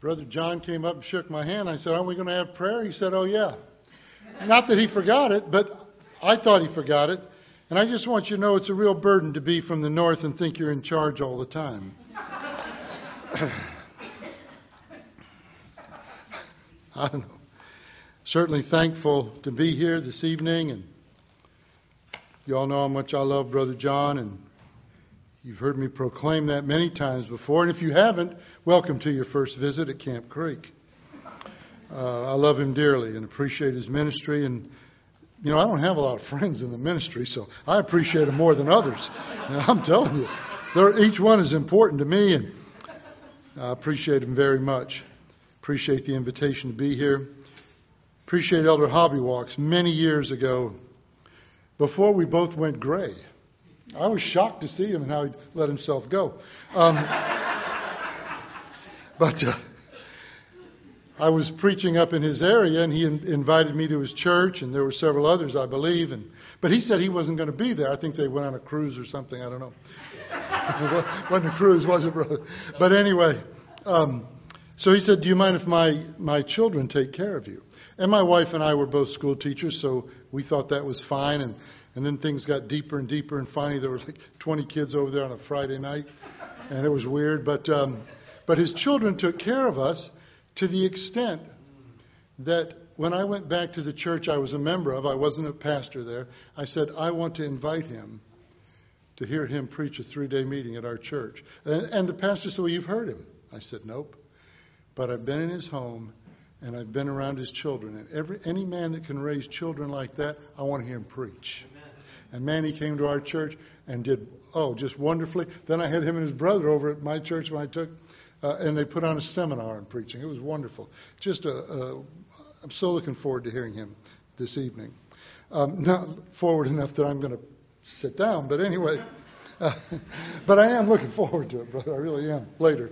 Brother John came up and shook my hand. I said, aren't we going to have prayer? He said, oh, yeah. Not that he forgot it, but I thought he forgot it. And I just want you to know it's a real burden to be from the north and think you're in charge all the time. I don't know. Certainly thankful to be here this evening. And you all know how much I love Brother John, and you've heard me proclaim that many times before. And if you haven't, welcome to your first visit at Camp Creek. I love him dearly and appreciate his ministry. And, you know, I don't have a lot of friends in the ministry, so I appreciate him more than others. And I'm telling you, each one is important to me, and I appreciate him very much. Appreciate the invitation to be here. Appreciate Elder Hobbywalks many years ago, before we both went gray. I was shocked to see him and how he let himself go. But I was preaching up in his area, and he invited me to his church, and there were several others, I believe. But he said he wasn't going to be there. I think they went on a cruise or something. I don't know. It wasn't a cruise, was it, brother? But anyway, so he said, do you mind if my children take care of you? And my wife and I were both school teachers, so we thought that was fine. And then things got deeper and deeper, and finally there were like 20 kids over there on a Friday night, and it was weird. But his children took care of us, to the extent that when I went back to the church I was a member of, I wasn't a pastor there, I said, I want to invite him to hear him preach a 3-day meeting at our church. And the pastor said, well, you've heard him. I said, nope. But I've been in his home, and I've been around his children. And any man that can raise children like that, I want to hear him preach. Amen. And man, he came to our church and did, just wonderfully. Then I had him and his brother over at my church when I took, and they put on a seminar on preaching. It was wonderful. I'm so looking forward to hearing him this evening. Not forward enough that I'm going to sit down, but anyway. But I am looking forward to it, brother. I really am, later.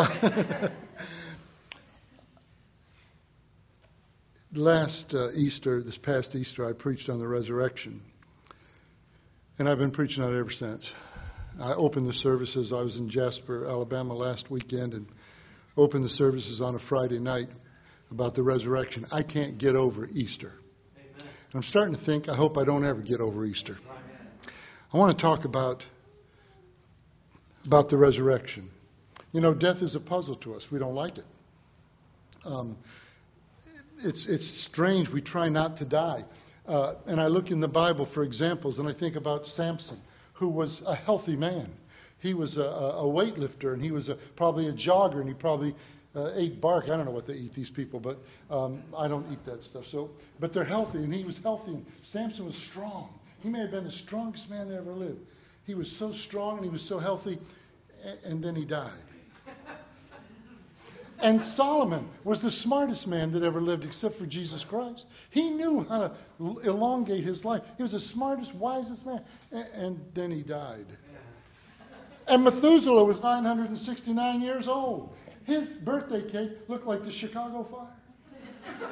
This past Easter, I preached on the resurrection. And I've been preaching on it ever since. I opened the services. I was in Jasper, Alabama last weekend, and opened the services on a Friday night about the resurrection. I can't get over Easter. Amen. I'm starting to think, I hope I don't ever get over Easter. Amen. I want to talk about the resurrection. You know, death is a puzzle to us. We don't like it. It's strange. We try not to die. And I look in the Bible for examples, and I think about Samson, who was a healthy man. He was a weightlifter, and he was probably a jogger, and he probably ate bark. I don't know what they eat, these people, but I don't eat that stuff. But they're healthy, and he was healthy. And Samson was strong. He may have been the strongest man that ever lived. He was so strong, and he was so healthy, and then he died. And Solomon was the smartest man that ever lived except for Jesus Christ. He knew how to elongate his life. He was the smartest, wisest man. And then he died. And Methuselah was 969 years old. His birthday cake looked like the Chicago fire.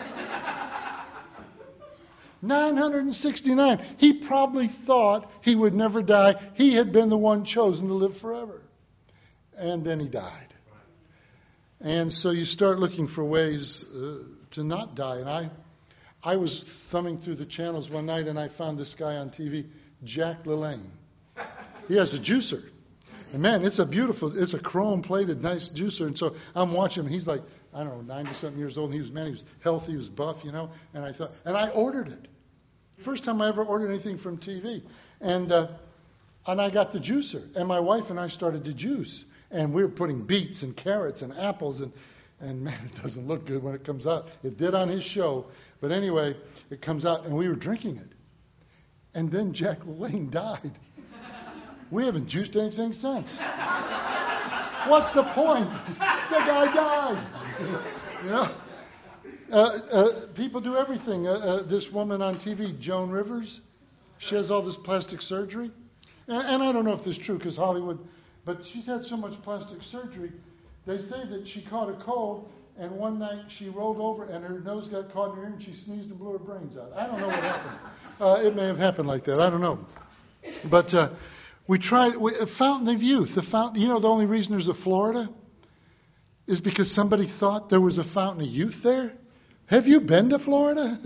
969. He probably thought he would never die. He had been the one chosen to live forever. And then he died. And so you start looking for ways to not die. And I was thumbing through the channels one night, and I found this guy on TV, Jack LaLanne. He has a juicer. And man, it's a chrome-plated, nice juicer. And so I'm watching him. He's like, I don't know, 90-something years old. And he was healthy, he was buff, you know. And I ordered it. First time I ever ordered anything from TV. And I got the juicer. And my wife and I started to juice. And we were putting beets and carrots and apples, and man, it doesn't look good when it comes out. It did on his show, but anyway, it comes out, and we were drinking it. And then Jack LaLanne died. We haven't juiced anything since. What's the point? The guy died. You know, people do everything. This woman on TV, Joan Rivers, she has all this plastic surgery, and I don't know if this is true because Hollywood. But she's had so much plastic surgery, they say that she caught a cold, and one night she rolled over and her nose got caught in her ear and she sneezed and blew her brains out. I don't know what happened. It may have happened like that. I don't know. But we tried Fountain of Youth. The only reason there's a Florida is because somebody thought there was a fountain of youth there? Have you been to Florida?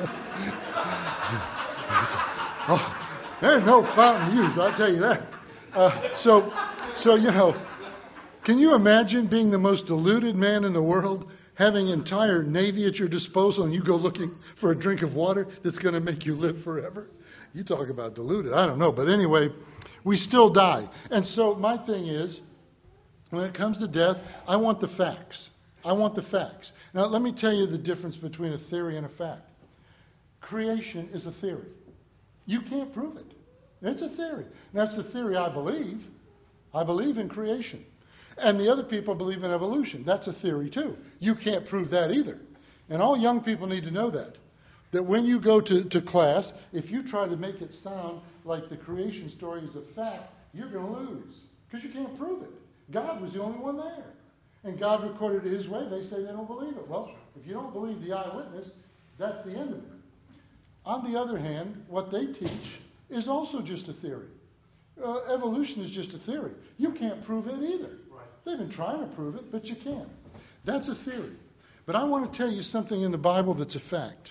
Oh, there's no fountain of youth, I'll tell you that. So, can you imagine being the most deluded man in the world, having an entire navy at your disposal, and you go looking for a drink of water that's going to make you live forever? You talk about deluded. I don't know. But anyway, we still die. And so my thing is, when it comes to death, I want the facts. I want the facts. Now, let me tell you the difference between a theory and a fact. Creation is a theory. You can't prove it. It's a theory. That's the theory I believe. I believe in creation. And the other people believe in evolution. That's a theory too. You can't prove that either. And all young people need to know that. That when you go to class, if you try to make it sound like the creation story is a fact, you're going to lose. Because you can't prove it. God was the only one there. And God recorded it his way. They say they don't believe it. Well, if you don't believe the eyewitness, that's the end of it. On the other hand, what they teach is also just a theory. Evolution is just a theory. You can't prove it either. Right. They've been trying to prove it, but you can't. That's a theory. But I want to tell you something in the Bible that's a fact.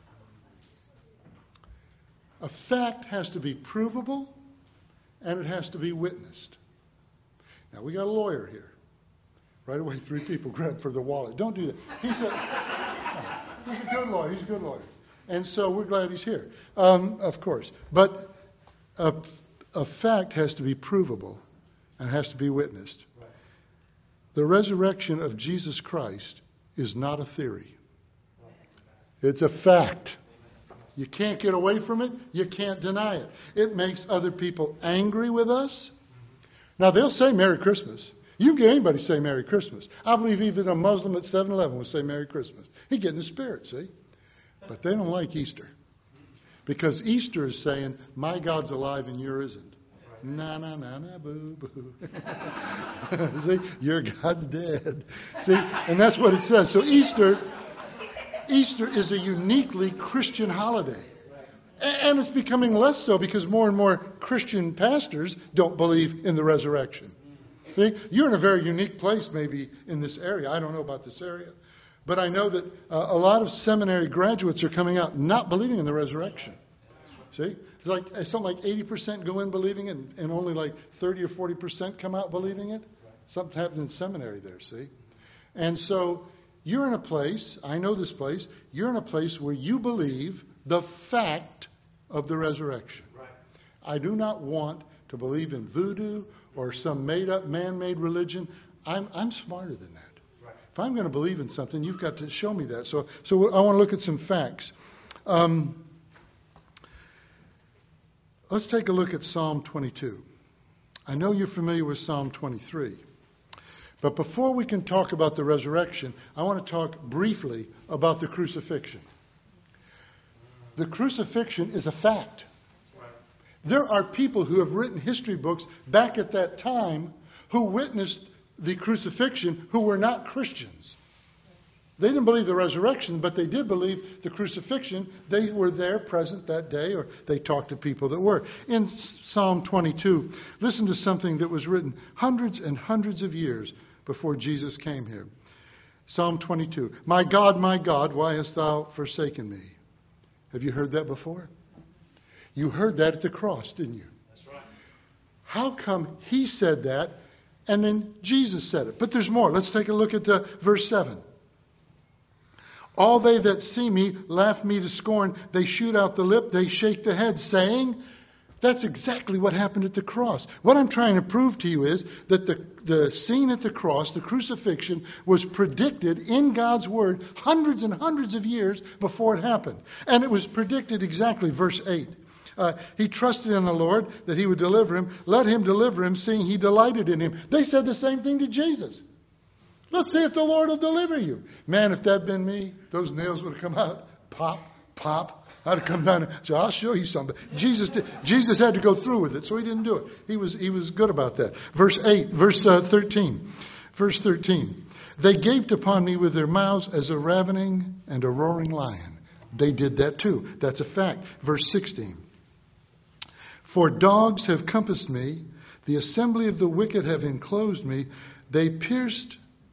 A fact has to be provable, and it has to be witnessed. Now, we got a lawyer here. Right away, 3 people grabbed for the wallet. Don't do that. He's a good lawyer. He's a good lawyer. And so we're glad he's here, of course. But a fact has to be provable and has to be witnessed. Right. The resurrection of Jesus Christ is not a theory. It's a fact. You can't get away from it. You can't deny it. It makes other people angry with us. Now, they'll say Merry Christmas. You can get anybody to say Merry Christmas. I believe even a Muslim at 7-Eleven would say Merry Christmas. He'd get in the spirit, see? But they don't like Easter. Because Easter is saying, my God's alive and yours isn't. Na, na, na, na, boo, boo. See? Your God's dead. See? And that's what it says. So Easter is a uniquely Christian holiday. And it's becoming less so because more and more Christian pastors don't believe in the resurrection. See? You're in a very unique place maybe in this area. I don't know about this area. But I know that a lot of seminary graduates are coming out not believing in the resurrection. See? It's like something like 80% go in believing it and only like 30 or 40% come out believing it. Something happened in seminary there, see? And so you're in a place, I know this place, you're in a place where you believe the fact of the resurrection. Right. I do not want to believe in voodoo or some made-up, man-made religion. I'm smarter than that. Right. If I'm going to believe in something, you've got to show me that. So I want to look at some facts. Let's take a look at Psalm 22. I know you're familiar with Psalm 23. But before we can talk about the resurrection, I want to talk briefly about the crucifixion. The crucifixion is a fact. There are people who have written history books back at that time who witnessed the crucifixion who were not Christians. They didn't believe the resurrection, but they did believe the crucifixion. They were there present that day, or they talked to people that were. In Psalm 22, listen to something that was written hundreds and hundreds of years before Jesus came here. Psalm 22, my God, why hast thou forsaken me? Have you heard that before? You heard that at the cross, didn't you? That's right. How come he said that and then Jesus said it? But there's more. Let's take a look at verse 7. All they that see me laugh me to scorn. They shoot out the lip. They shake the head, saying, that's exactly what happened at the cross. What I'm trying to prove to you is that the scene at the cross, the crucifixion, was predicted in God's Word hundreds and hundreds of years before it happened. And it was predicted exactly, verse 8. He trusted in the Lord that he would deliver him. Let him deliver him, seeing he delighted in him. They said the same thing to Jesus. Let's see if the Lord will deliver you. Man, if that had been me, those nails would have come out. Pop, pop. I'd have come down and said, I'll show you something. Jesus had to go through with it, so he didn't do it. He was good about that. Verse 13. Verse 13. They gaped upon me with their mouths as a ravening and a roaring lion. They did that too. That's a fact. Verse 16. For dogs have compassed me. The assembly of the wicked have enclosed me. They pierced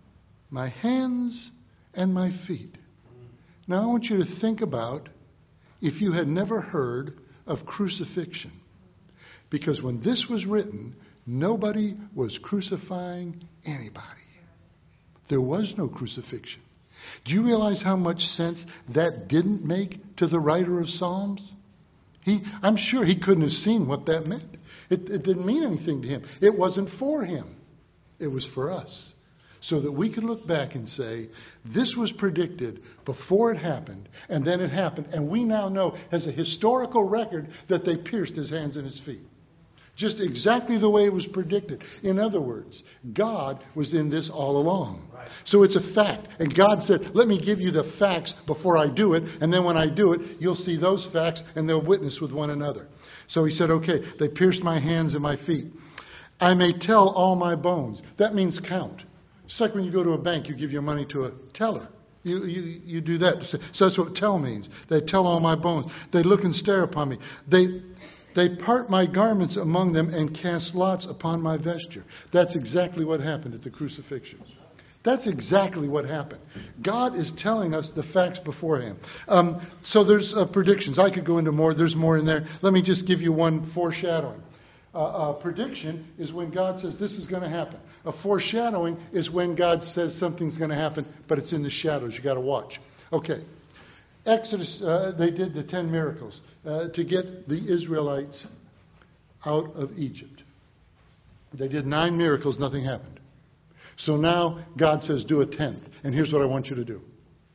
my hands and my feet. Now I want you to think about if you had never heard of crucifixion. Because when this was written, nobody was crucifying anybody. There was no crucifixion. Do you realize how much sense that didn't make to the writer of Psalms? I'm sure he couldn't have seen what that meant. It didn't mean anything to him. It wasn't for him. It was for us. So that we could look back and say, this was predicted before it happened, and then it happened. And we now know as a historical record that they pierced his hands and his feet. Just exactly the way it was predicted. In other words, God was in this all along. Right. So it's a fact. And God said, let me give you the facts before I do it. And then when I do it, you'll see those facts and they'll witness with one another. So he said, okay, they pierced my hands and my feet. I may tell all my bones. That means count. It's like when you go to a bank, you give your money to a teller. You do that. So that's what tell means. They tell all my bones. They look and stare upon me. They part my garments among them and cast lots upon my vesture. That's exactly what happened at the crucifixion. That's exactly what happened. God is telling us the facts beforehand. So there's predictions. I could go into more. There's more in there. Let me just give you one foreshadowing. A prediction is when God says this is going to happen. A foreshadowing is when God says something's going to happen, but it's in the shadows. You got to watch. Okay. Exodus, they did the 10 miracles to get the Israelites out of Egypt. They did 9 miracles, nothing happened. So now God says, do a 10th. And here's what I want you to do.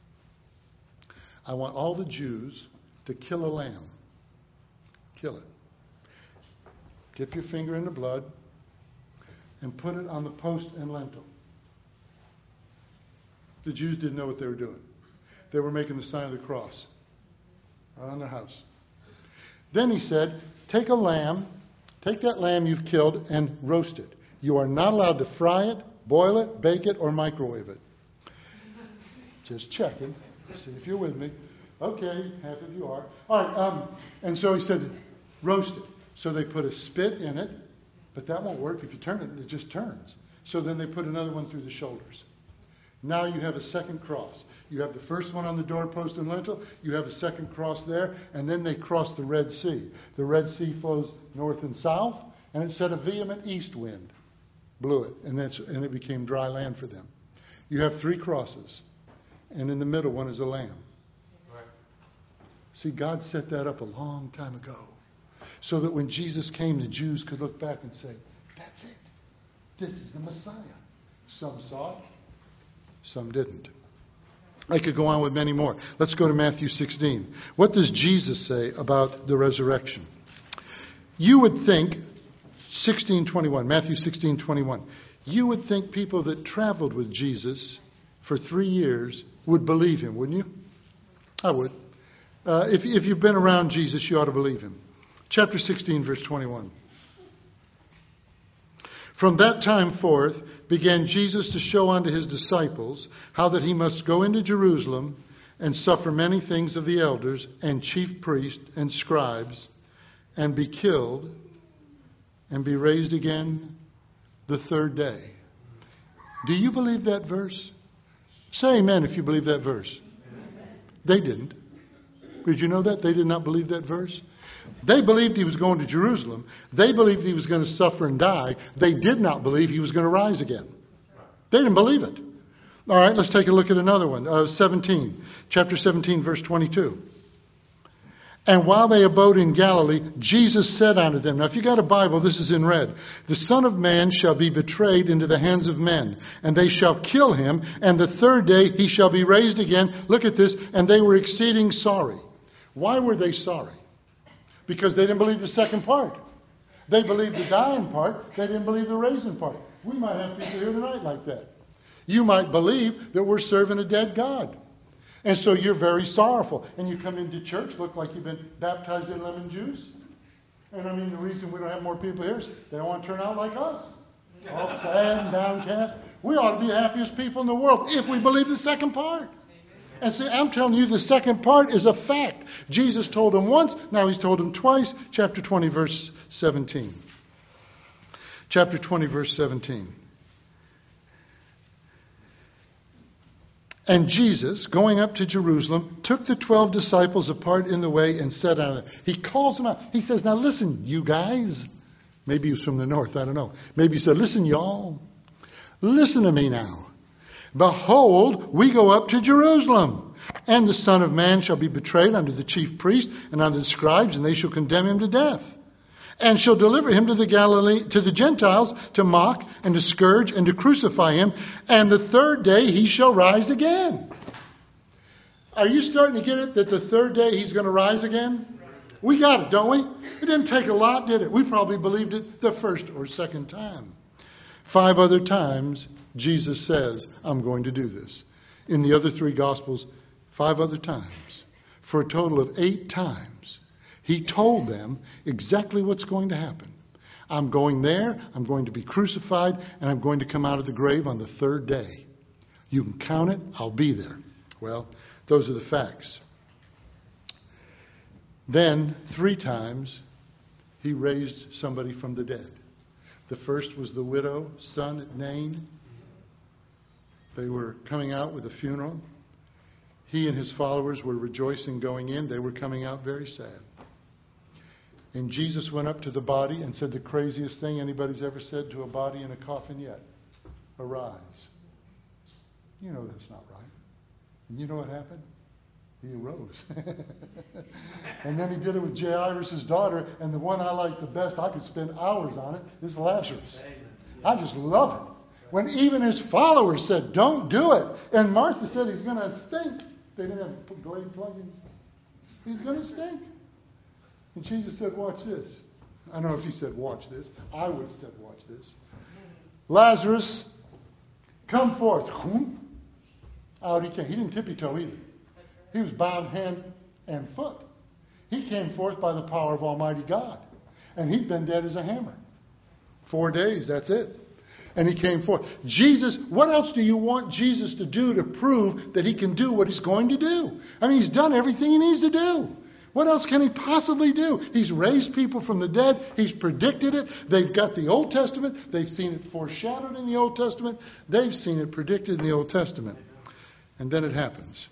I want all the Jews to kill a lamb. Kill it. Dip your finger in the blood and put it on the post and lintel. The Jews didn't know what they were doing. They were making the sign of the cross right on their house. Then he said, take a lamb, take that lamb you've killed and roast it. You are not allowed to fry it, boil it, bake it, or microwave it. Just checking. See if you're with me. Okay, half of you are. All right, and so he said, roast it. So they put a spit in it, but that won't work. If you turn it, it just turns. So then they put another one through the shoulders. Now you have a second cross. You have the first one on the doorpost and lintel. You have a second cross there, and then they crossed the Red Sea. The Red Sea flows north and south, and it set a vehement east wind, blew it, and it became dry land for them. You have 3 crosses, and in the middle one is a lamb. Right. See, God set that up a long time ago, so that when Jesus came, the Jews could look back and say, that's it. This is the Messiah. Some saw it. Some didn't. I could go on with many more. Let's go to Matthew 16. What does Jesus say about the resurrection? You would think, 16:21, Matthew 16:21. You would think people that traveled with Jesus for 3 years would believe him, wouldn't you? I would. If you've been around Jesus, you ought to believe him. Chapter 16, verse 21. From that time forth began Jesus to show unto his disciples how that he must go into Jerusalem and suffer many things of the elders and chief priests and scribes and be killed and be raised again the 3rd day. Do you believe that verse? Say amen if you believe that verse. Amen. They didn't. Did you know that? They did not believe that verse. They believed he was going to Jerusalem. They believed he was going to suffer and die. They did not believe he was going to rise again. They didn't believe it. All right, let's take a look at another one. Chapter 17, verse 22. And while they abode in Galilee, Jesus said unto them, now if you got a Bible, this is in red. The Son of Man shall be betrayed into the hands of men, and they shall kill him, and the 3rd day he shall be raised again. Look at this. And they were exceeding sorry. Why were they sorry? Because they didn't believe the second part. They believed the dying part. They didn't believe the raising part. We might have people here tonight like that. You might believe that we're serving a dead God. And so you're very sorrowful. And you come into church, look like you've been baptized in lemon juice. And I mean, the reason we don't have more people here is they don't want to turn out like us. All sad and downcast. We ought to be the happiest people in the world if we believe the second part. And see, I'm telling you, the second part is a fact. Jesus told them once, now he's told them twice. Chapter 20, verse 17. Chapter 20, verse 17. And Jesus, going up to Jerusalem, took the 12 disciples apart in the way and said unto them. He calls them out. He says, now listen, you guys. Maybe he was from the north, I don't know. Maybe he said, listen, y'all. Listen to me now. Behold, we go up to Jerusalem, and the Son of Man shall be betrayed unto the chief priests and unto the scribes, and they shall condemn him to death. And shall deliver him to the Gentiles to mock and to scourge and to crucify him. And the third day he shall rise again. Are you starting to get it that the third day he's going to rise again? We got it, don't we? It didn't take a lot, did it? We probably believed it the first or second time. 5 other times Jesus says, I'm going to do this. In the other 3 Gospels, 5 other times. For a total of 8 times. He told them exactly what's going to happen. I'm going there, I'm going to be crucified, and I'm going to come out of the grave on the 3rd day. You can count it, I'll be there. Well, those are the facts. Then, 3 times, he raised somebody from the dead. The first was the widow, son at Nain. They were coming out with a funeral. He and his followers were rejoicing going in. They were coming out very sad. And Jesus went up to the body and said the craziest thing anybody's ever said to a body in a coffin yet. Arise. You know that's not right. And you know what happened? He arose. And then he did it with Jairus' daughter, and the one I like the best, I could spend hours on it, is Lazarus. I just love it. When even his followers said, don't do it. And Martha said he's going to stink. They didn't have Glade plugins. He's going to stink. And Jesus said, watch this. I don't know if he said, watch this. I would have said, watch this. Lazarus, come forth. Out he came. He didn't tippy-toe either. He was bound hand and foot. He came forth by the power of Almighty God. And he'd been dead as a hammer. 4 days, that's it. And he came forth. Jesus, what else do you want Jesus to do to prove that he can do what he's going to do? I mean, he's done everything he needs to do. What else can he possibly do? He's raised people from the dead. He's predicted it. They've got the Old Testament. They've seen it foreshadowed in the Old Testament. They've seen it predicted in the Old Testament. And then it happens.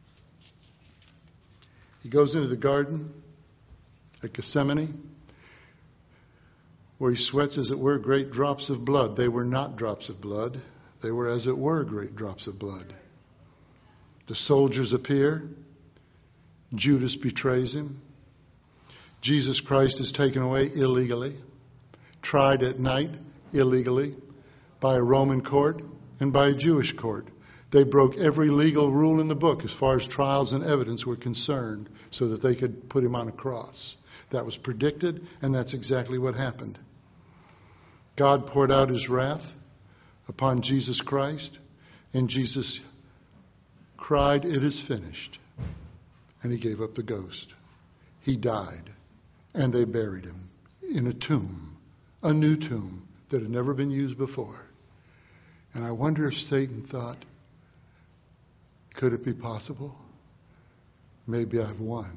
He goes into the garden at Gethsemane, where he sweats, as it were, great drops of blood. They were not drops of blood. They were, as it were, great drops of blood. The soldiers appear. Judas betrays him. Jesus Christ is taken away illegally, tried at night illegally by a Roman court and by a Jewish court. They broke every legal rule in the book as far as trials and evidence were concerned so that they could put him on a cross. That was predicted, and that's exactly what happened. God poured out his wrath upon Jesus Christ, and Jesus cried, "It is finished." And he gave up the ghost. He died, and they buried him in a tomb, a new tomb that had never been used before. And I wonder if Satan thought, could it be possible? Maybe I've won.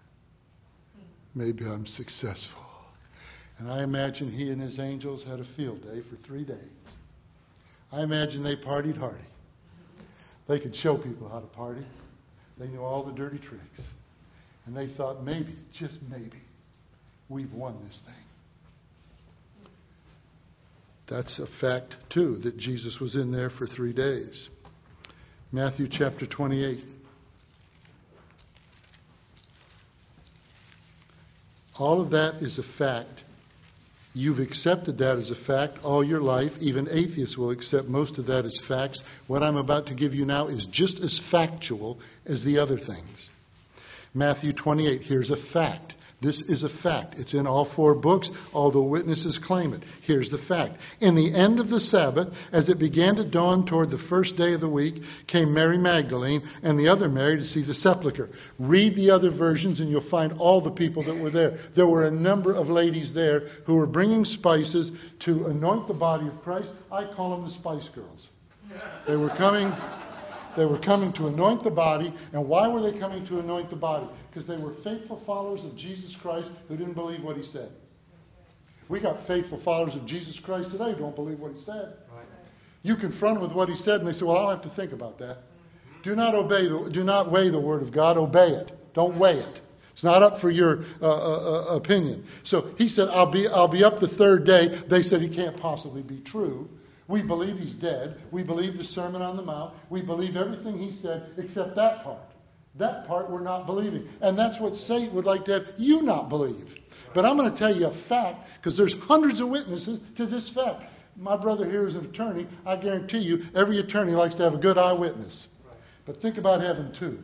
Maybe I'm successful. And I imagine he and his angels had a field day for 3 days. I imagine they partied hardy. They could show people how to party. They knew all the dirty tricks. And they thought, maybe, just maybe, we've won this thing. That's a fact, too, that Jesus was in there for 3 days. Matthew chapter 28. All of that is a fact. You've accepted that as a fact all your life. Even atheists will accept most of that as facts. What I'm about to give you now is just as factual as the other things. Matthew 28, here's a fact. This is a fact. It's in all 4 books. All the witnesses claim it. Here's the fact. In the end of the Sabbath, as it began to dawn toward the first day of the week, came Mary Magdalene and the other Mary to see the sepulchre. Read the other versions and you'll find all the people that were there. There were a number of ladies there who were bringing spices to anoint the body of Christ. I call them the Spice Girls. They were coming to anoint the body. And why were they coming to anoint the body? Because they were faithful followers of Jesus Christ who didn't believe what he said. We got faithful followers of Jesus Christ today who don't believe what he said. Right. You confront them with what he said and they say, well, I'll have to think about that. Do not weigh the Word of God. Obey it. Don't weigh it. It's not up for your opinion. So he said, I'll be up the third day. They said he can't possibly be true. We believe he's dead. We believe the Sermon on the Mount. We believe everything he said except that part. That part we're not believing. And that's what Satan would like to have you not believe. But I'm going to tell you a fact, because there's hundreds of witnesses to this fact. My brother here is an attorney. I guarantee you, every attorney likes to have a good eyewitness. But think about having two.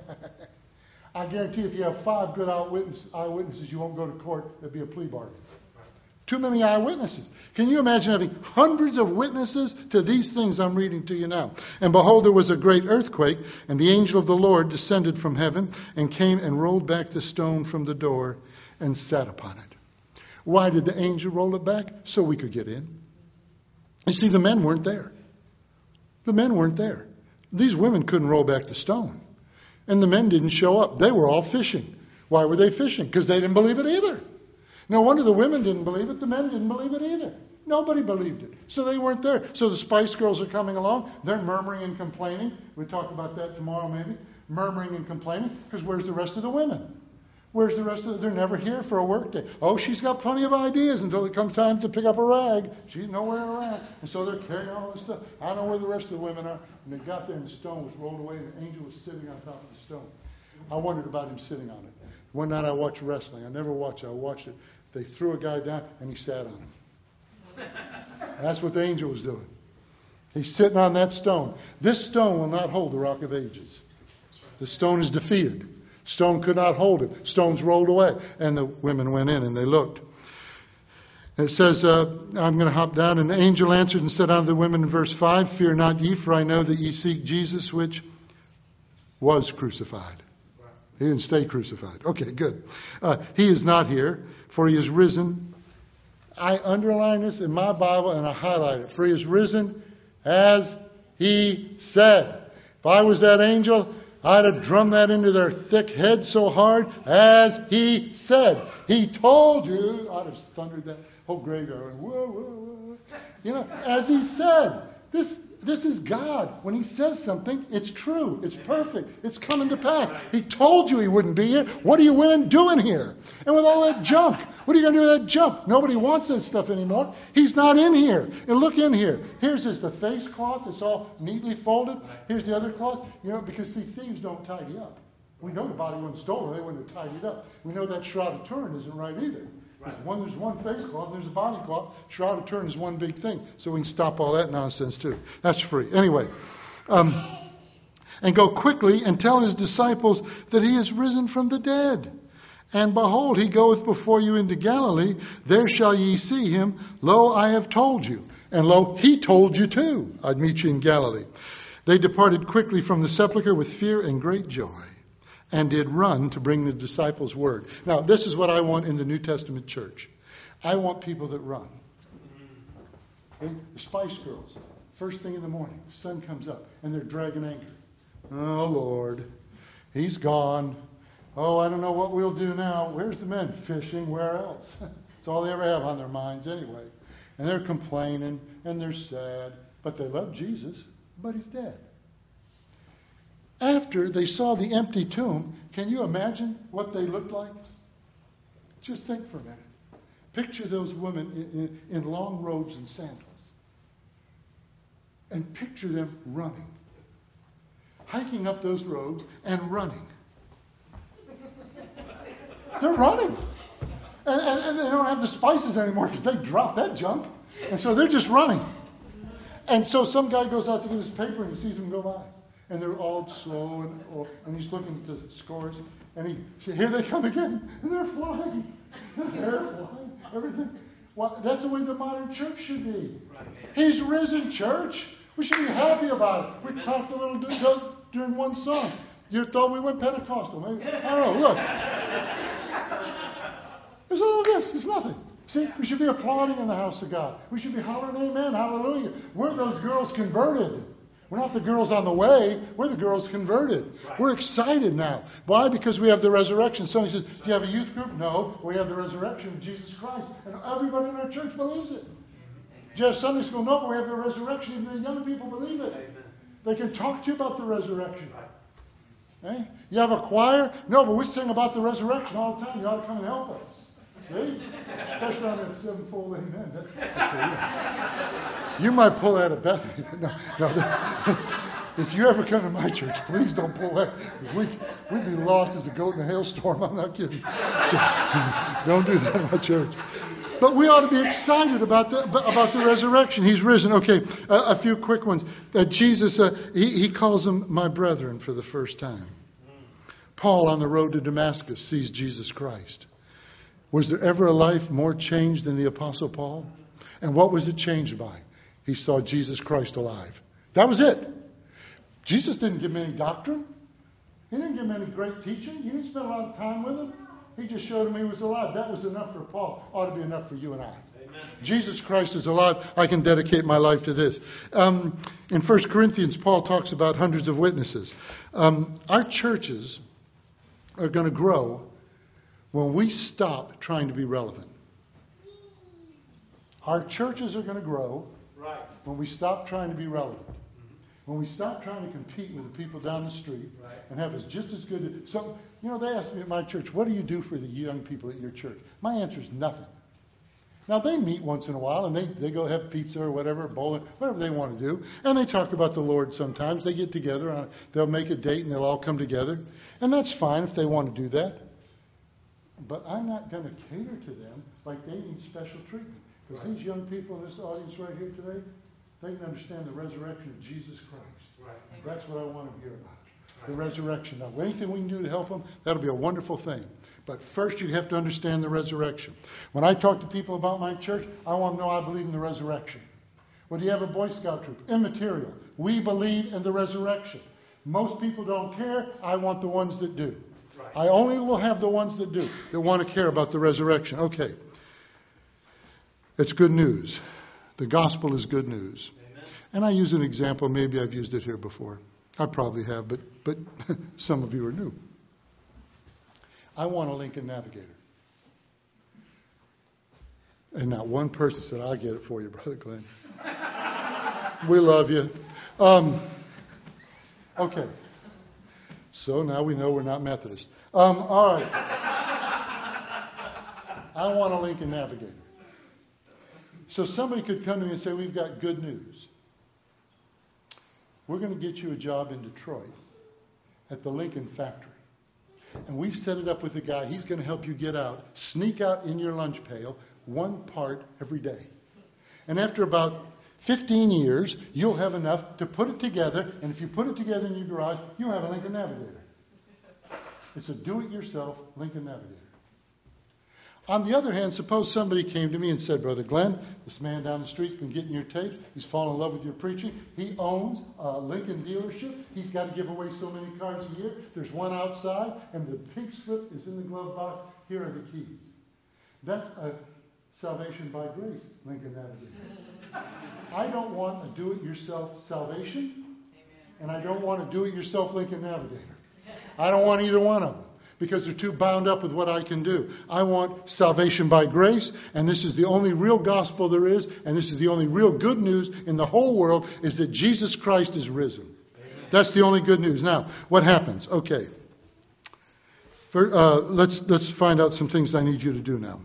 I guarantee if you have 5 good eyewitnesses, you won't go to court. There'll be a plea bargain. Too many eyewitnesses. Can you imagine having hundreds of witnesses to these things I'm reading to you now? And behold, there was a great earthquake, and the angel of the Lord descended from heaven and came and rolled back the stone from the door and sat upon it. Why did the angel roll it back? So we could get in. You see, the men weren't there. The men weren't there. These women couldn't roll back the stone. And the men didn't show up. They were all fishing. Why were they fishing? Because they didn't believe it either. No wonder the women didn't believe it. The men didn't believe it either. Nobody believed it. So they weren't there. So the Spice Girls are coming along. They're murmuring and complaining. We'll talk about that tomorrow maybe. Murmuring and complaining. Because where's the rest of the women? Where's the rest of them? They're never here for a work day. Oh, she's got plenty of ideas until it comes time to pick up a rag. She's nowhere around. And so they're carrying all this stuff. I don't know where the rest of the women are. And they got there and the stone was rolled away and the angel was sitting on top of the stone. I wondered about him sitting on it. One night I watched wrestling. I never watched it. I watched it. They threw a guy down and he sat on him. That's what the angel was doing. He's sitting on that stone. This stone will not hold the Rock of Ages. The stone is defeated. Stone could not hold it. Stones rolled away. And the women went in and they looked. It says, I'm going to hop down. And the angel answered and said unto the women in verse 5, Fear not ye, for I know that ye seek Jesus, which was crucified. He didn't stay crucified. Okay, good. He is not here, for he is risen. I underline this in my Bible and I highlight it. For he is risen as he said. If I was that angel, I'd have drummed that into their thick head so hard, as he said. He told you. I'd have thundered that whole graveyard. Whoa, whoa, whoa. You know, as he said. This is God. When he says something, it's true. It's perfect. It's coming to pass. He told you he wouldn't be here. What are you women doing here? And with all that junk, what are you going to do with that junk? Nobody wants that stuff anymore. He's not in here. And look in here. Here's the face cloth. It's all neatly folded. Here's the other cloth. You know, because see, thieves don't tidy up. We know the body wasn't stolen. They wouldn't have tidied up. We know that shroud of Turin isn't right either. There's one face cloth, there's a body cloth. Shroud of Turin is one big thing. So we can stop all that nonsense too. That's free. Anyway, and go quickly and tell his disciples that he is risen from the dead. And behold, he goeth before you into Galilee. There shall ye see him. Lo, I have told you. And lo, he told you too. I'd meet you in Galilee. They departed quickly from the sepulchre with fear and great joy, and did run to bring the disciples word. Now, this is what I want in the New Testament church. I want people that run. Okay? The Spice Girls, first thing in the morning, the sun comes up, and they're dragging anchor. Oh, Lord, he's gone. Oh, I don't know what we'll do now. Where's the men? Fishing. Where else? It's all they ever have on their minds anyway. And they're complaining, and they're sad. But they love Jesus, but he's dead. After they saw the empty tomb, can you imagine what they looked like? Just think for a minute. Picture those women in long robes and sandals. And picture them running. Hiking up those roads and running. They're running. And they don't have the spices anymore because they dropped that junk. And so they're just running. And so some guy goes out to get his paper and he sees them go by. And they're all slow, and he's looking at the scores, and he said, here they come again, and they're flying. They're flying, everything. Well, that's the way the modern church should be. He's risen, church. We should be happy about it. We clapped a little during one song. You thought we went Pentecostal, maybe? I don't know, look. There's all of this. It's nothing. See, we should be applauding in the house of God. We should be hollering, amen, hallelujah. We're those girls converted. We're not the girls on the way. We're the girls converted. Right. We're excited now. Why? Because we have the resurrection. Somebody says, do you have a youth group? No. We have the resurrection of Jesus Christ. And everybody in our church believes it. Do you have Sunday school? No, but we have the resurrection. Even the young people believe it. Amen. They can talk to you about the resurrection. Eh? You have a choir? No, but we sing about the resurrection all the time. You ought to come and help us. See? Especially on that sevenfold amen. That's for you. You might pull that at Bethany. No. If you ever come to my church, please don't pull that. We'd be lost as a goat in a hailstorm. I'm not kidding. So, don't do that in my church. But we ought to be excited about the resurrection. He's risen. Okay, a few quick ones. Jesus, he calls them my brethren for the first time. Paul on the road to Damascus sees Jesus Christ. Was there ever a life more changed than the Apostle Paul? And what was it changed by? He saw Jesus Christ alive. That was it. Jesus didn't give him any doctrine. He didn't give him any great teaching. He didn't spend a lot of time with him. He just showed him he was alive. That was enough for Paul. Ought to be enough for you and I. Amen. Jesus Christ is alive. I can dedicate my life to this. In 1 Corinthians, Paul talks about hundreds of witnesses. Our churches are going to grow when we stop trying to be relevant. Our churches are going to grow when we stop trying to be relevant. When we stop trying to compete with the people down the street and have us just as good. They ask me at my church, what do you do for the young people at your church? My answer is nothing. Now, they meet once in a while, and they go have pizza or whatever, bowling, whatever they want to do. And they talk about the Lord sometimes. They get together. They'll make a date, and they'll all come together. And that's fine if they want to do that. But I'm not going to cater to them like they need special treatment. Because these young people in this audience right here today, they can understand the resurrection of Jesus Christ. And that's what I want them to hear about. The resurrection. Now, anything we can do to help them, that'll be a wonderful thing. But first, you have to understand the resurrection. When I talk to people about my church, I want them to know I believe in the resurrection. Well, do you have a Boy Scout troop? Immaterial. We believe in the resurrection. Most people don't care. I want the ones that do. I only will have the ones that do, that want to care about the resurrection. Okay. It's good news. The gospel is good news. Amen. And I use an example. Maybe I've used it here before. I probably have, but some of you are new. I want a Lincoln Navigator. And not one person said, I'll get it for you, Brother Glenn. We love you. Okay. So now we know we're not Methodist. All right. I want a Lincoln Navigator. So somebody could come to me and say, we've got good news. We're going to get you a job in Detroit at the Lincoln factory. And we've set it up with a guy. He's going to help you get out, sneak out in your lunch pail, one part every day. And after about 15 years, you'll have enough to put it together. And if you put it together in your garage, you'll have a Lincoln Navigator. It's a do-it-yourself Lincoln Navigator. On the other hand, suppose somebody came to me and said, Brother Glenn, this man down the street's been getting your tapes. He's fallen in love with your preaching. He owns a Lincoln dealership. He's got to give away so many cars a year. There's one outside, and the pink slip is in the glove box. Here are the keys. That's a salvation by grace Lincoln Navigator. I don't want a do-it-yourself salvation, and I don't want a do-it-yourself Lincoln Navigator. I don't want either one of them, because they're too bound up with what I can do. I want salvation by grace, and this is the only real gospel there is, and this is the only real good news in the whole world, is that Jesus Christ is risen. Amen. That's the only good news. Now, what happens? Okay. Let's find out some things I need you to do now.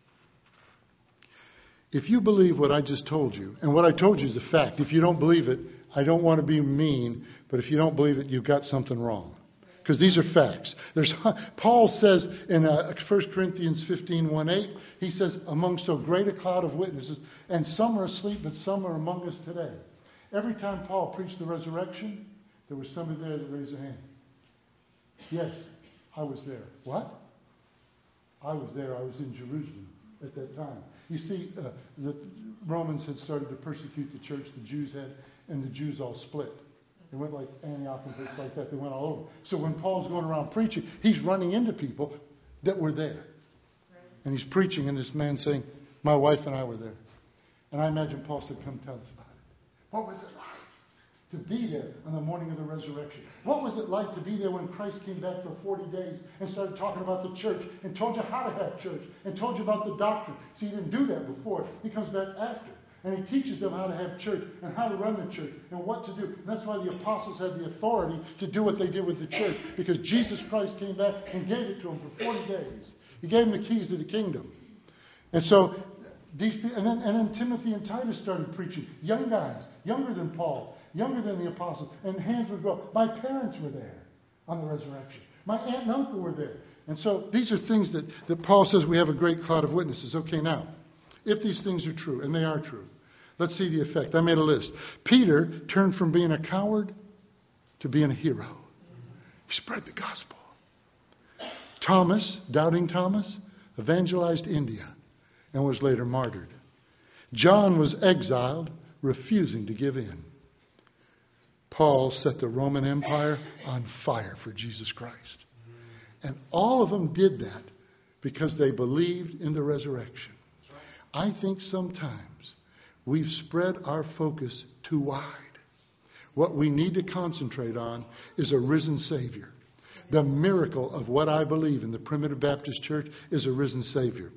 If you believe what I just told you, and what I told you is a fact, if you don't believe it, I don't want to be mean, but if you don't believe it, you've got something wrong. Because these are facts. Paul says in 1 Corinthians 15:1-8, he says, among so great a cloud of witnesses, and some are asleep, but some are among us today. Every time Paul preached the resurrection, there was somebody there that raised their hand. Yes, I was there. What? I was there. I was in Jerusalem at that time. You see, the Romans had started to persecute the church, the Jews had, and the Jews all split. They went like Antioch and places like that. They went all over. So when Paul's going around preaching, he's running into people that were there. Right. And he's preaching, and this man's saying, my wife and I were there. And I imagine Paul said, come tell us about it. What was it like to be there on the morning of the resurrection? What was it like to be there when Christ came back for 40 days and started talking about the church and told you how to have church and told you about the doctrine? See, he didn't do that before. He comes back after. And he teaches them how to have church and how to run the church and what to do. And that's why the apostles had the authority to do what they did with the church, because Jesus Christ came back and gave it to them for 40 days. He gave them the keys to the kingdom. And so, and then Timothy and Titus started preaching. Young guys, younger than Paul, younger than the apostles. And hands would go up. My parents were there on the resurrection. My aunt and uncle were there. And so these are things that Paul says we have a great cloud of witnesses. Okay, now, if these things are true, and they are true, let's see the effect. I made a list. Peter turned from being a coward to being a hero. He spread the gospel. Thomas, doubting Thomas, evangelized India and was later martyred. John was exiled, refusing to give in. Paul set the Roman Empire on fire for Jesus Christ. And all of them did that because they believed in the resurrection. I think sometimes we've spread our focus too wide. What we need to concentrate on is a risen Savior. The miracle of what I believe in the Primitive Baptist Church is a risen Savior.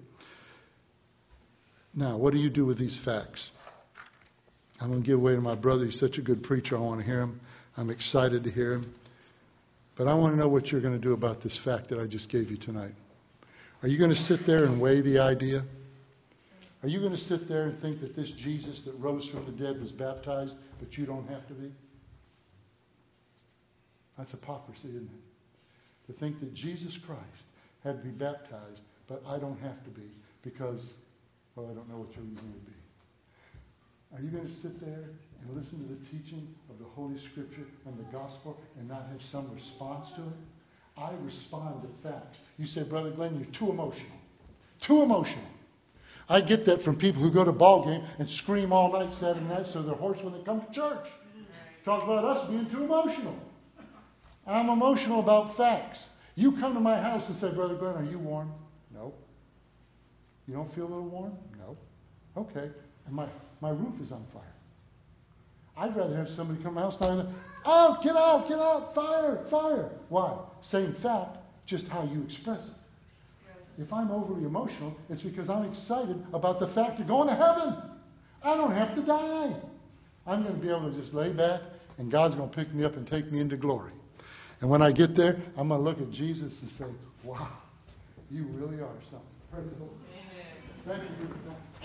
Now, what do you do with these facts? I'm going to give way to my brother. He's such a good preacher. I want to hear him. I'm excited to hear him. But I want to know what you're going to do about this fact that I just gave you tonight. Are you going to sit there and weigh the idea? Are you going to sit there and think that this Jesus that rose from the dead was baptized, but you don't have to be? That's hypocrisy, isn't it? To think that Jesus Christ had to be baptized, but I don't have to be because, well, I don't know what your reason would be. Are you going to sit there and listen to the teaching of the Holy Scripture and the gospel and not have some response to it? I respond to facts. You say, Brother Glenn, you're too emotional. Too emotional. I get that from people who go to ball game and scream all night, Saturday night, so they're hoarse when they come to church. Talk about us being too emotional. I'm emotional about facts. You come to my house and say, Brother Glenn, are you warm? No. You don't feel a little warm? No. Okay. And my roof is on fire. I'd rather have somebody come to my house and oh, get out, fire. Why? Same fact, just how you express it. If I'm overly emotional, it's because I'm excited about the fact of going to heaven. I don't have to die. I'm going to be able to just lay back, and God's going to pick me up and take me into glory. And when I get there, I'm going to look at Jesus and say, wow, you really are something. Praise the Lord. Thank you.